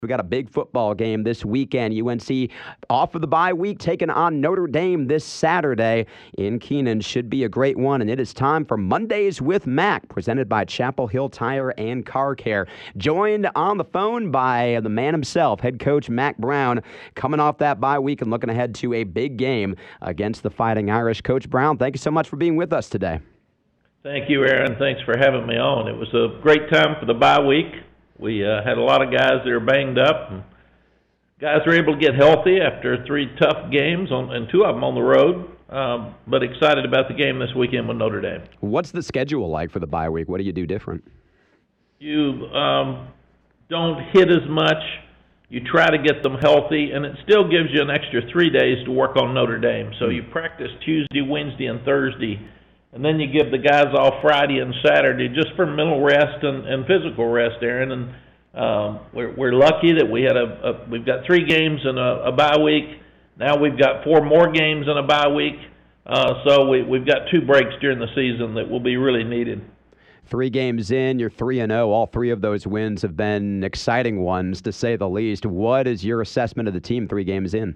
We got a big football game this weekend. UNC off of the bye week, taking on Notre Dame this Saturday in Kenan. Should be a great one, and it is time for Mondays with Mac, presented by Chapel Hill Tire and Car Care. Joined on the phone by the man himself, head coach Mack Brown, coming off that bye week and looking ahead to a big game against the Fighting Irish. Coach Brown, thank you so much for being with us today. Thank you, Aaron. Thanks for having me on. It was a great time for the bye week. We had a lot of guys that are banged up. And guys were able to get healthy after 3 tough games, and 2 of them on the road, but excited about the game this weekend with Notre Dame. What's the schedule like for the bye week? What do you do different? You don't hit as much. You try to get them healthy, and it still gives you an extra 3 days to work on Notre Dame. So you practice Tuesday, Wednesday, and Thursday, and then you give the guys off Friday and Saturday just for mental rest and physical rest, Aaron. And we're lucky that we've got 3 games in a bye week. Now we've got 4 more games in a bye week. So we've got 2 breaks during the season that will be really needed. 3 games in, you're 3-0. All 3 of those wins have been exciting ones, to say the least. What is your assessment of the team 3 games in?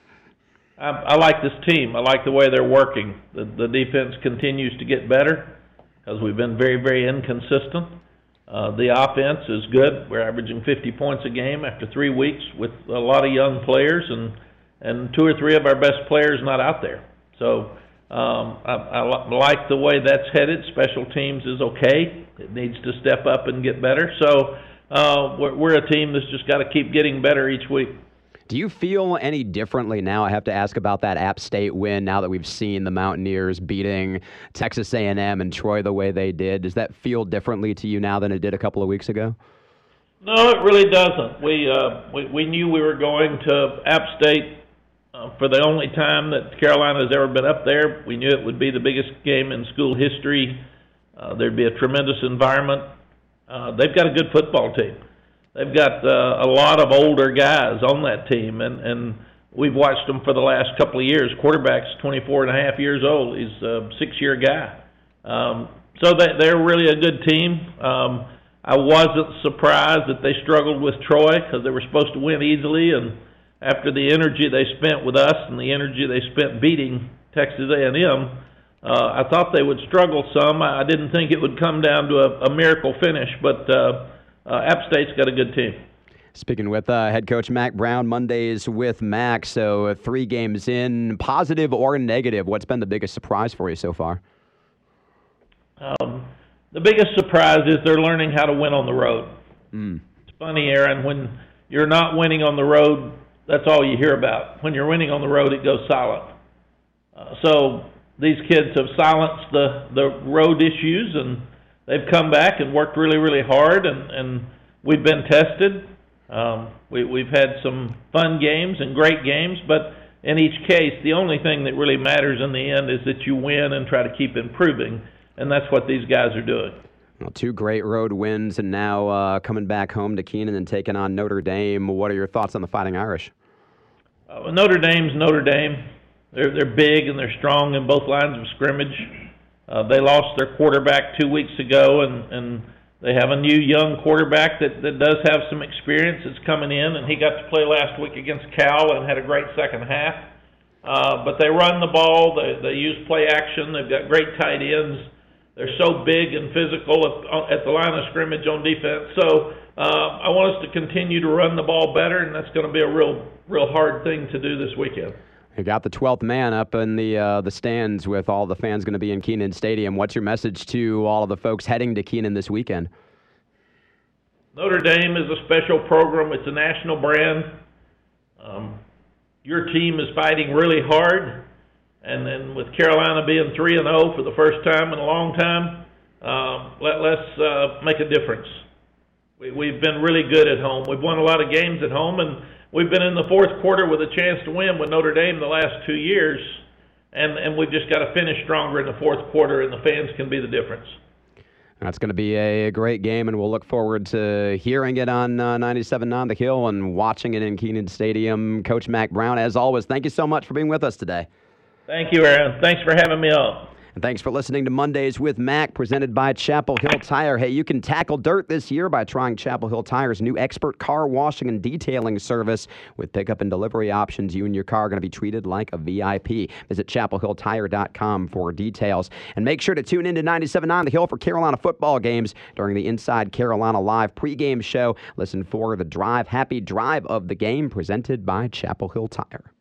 I like this team. I like the way they're working. The defense continues to get better because we've been very, very inconsistent. The offense is good. We're averaging 50 points a game after 3 weeks with a lot of young players, and 2 or 3 of our best players not out there. So I like the way that's headed. Special teams is okay. It needs to step up and get better. So we're a team that's just got to keep getting better each week. Do you feel any differently now? I have to ask about that App State win now that we've seen the Mountaineers beating Texas A&M and Troy the way they did. Does that feel differently to you now than it did a couple of weeks ago? No, it really doesn't. We knew we were going to App State for the only time that Carolina has ever been up there. We knew it would be the biggest game in school history. There'd be a tremendous environment. They've got a good football team. They've got a lot of older guys on that team, and we've watched them for the last couple of years. Quarterback's 24 and a half years old. He's a 6-year guy. So they're really a good team. I wasn't surprised that they struggled with Troy because they were supposed to win easily, and after the energy they spent with us and the energy they spent beating Texas A&M, I thought they would struggle some. I didn't think it would come down to a miracle finish, but App State's got a good team. Speaking with head coach Mack Brown, Mondays with Mac. So 3 games in, positive or negative, what's been the biggest surprise for you so far? The biggest surprise is they're learning how to win on the road. It's funny, Aaron, when you're not winning on the road, that's all you hear about. When you're winning on the road, it goes silent. So these kids have silenced the road issues, and they've come back and worked really, really hard, and we've been tested. We've had some fun games and great games, but in each case, the only thing that really matters in the end is that you win and try to keep improving, and that's what these guys are doing. Well, 2 great road wins, and now coming back home to Kenan and taking on Notre Dame. What are your thoughts on the Fighting Irish? Notre Dame's Notre Dame. They're big and they're strong in both lines of scrimmage. They lost their quarterback 2 weeks ago, and they have a new young quarterback that does have some experience that's coming in, and he got to play last week against Cal and had a great second half. But they run the ball. They use play action. They've got great tight ends. They're so big and physical at the line of scrimmage on defense. So I want us to continue to run the ball better, and that's going to be a real hard thing to do this weekend. You got the 12th man up in the stands with all the fans going to be in Kenan Stadium. What's your message to all of the folks heading to Kenan this weekend? Notre Dame is a special program. It's a national brand. Your team is fighting really hard. And then with Carolina being 3-0 for the first time in a long time, let's make a difference. We've been really good at home. We've won a lot of games at home, and we've been in the fourth quarter with a chance to win with Notre Dame the last 2 years, and we've just got to finish stronger in the fourth quarter, and the fans can be the difference. That's going to be a great game, and we'll look forward to hearing it on 97.9 The Hill and watching it in Kenan Stadium. Coach Mack Brown, as always, thank you so much for being with us today. Thank you, Aaron. Thanks for having me on. And thanks for listening to Mondays with Mac, presented by Chapel Hill Tire. Hey, you can tackle dirt this year by trying Chapel Hill Tire's new expert car washing and detailing service. With pickup and delivery options, you and your car are going to be treated like a VIP. Visit chapelhilltire.com for details. And make sure to tune in to 97.9 The Hill for Carolina football games during the Inside Carolina Live pregame show. Listen for the Drive Happy Drive of the game, presented by Chapel Hill Tire.